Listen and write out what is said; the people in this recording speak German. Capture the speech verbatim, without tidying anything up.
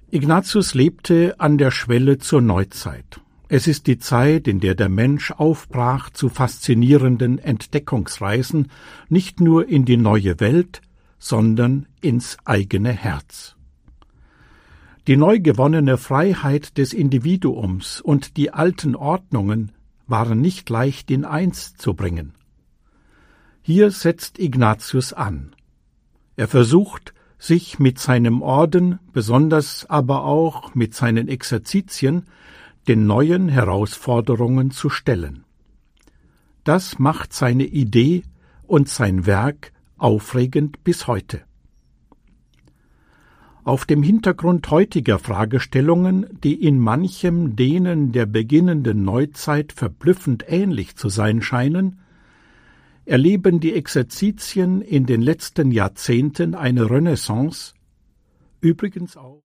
Ignatius lebte an der Schwelle zur Neuzeit. Es ist die Zeit, in der der Mensch aufbrach zu faszinierenden Entdeckungsreisen, nicht nur in die neue Welt, sondern ins eigene Herz. Die neu gewonnene Freiheit des Individuums und die alten Ordnungen waren nicht leicht in eins zu bringen. Hier setzt Ignatius an. Er versucht, sich mit seinem Orden, besonders aber auch mit seinen Exerzitien, den neuen Herausforderungen zu stellen. Das macht seine Idee und sein Werk aufregend bis heute. Auf dem Hintergrund heutiger Fragestellungen, die in manchem denen der beginnenden Neuzeit verblüffend ähnlich zu sein scheinen, erleben die Exerzitien in den letzten Jahrzehnten eine Renaissance, übrigens auch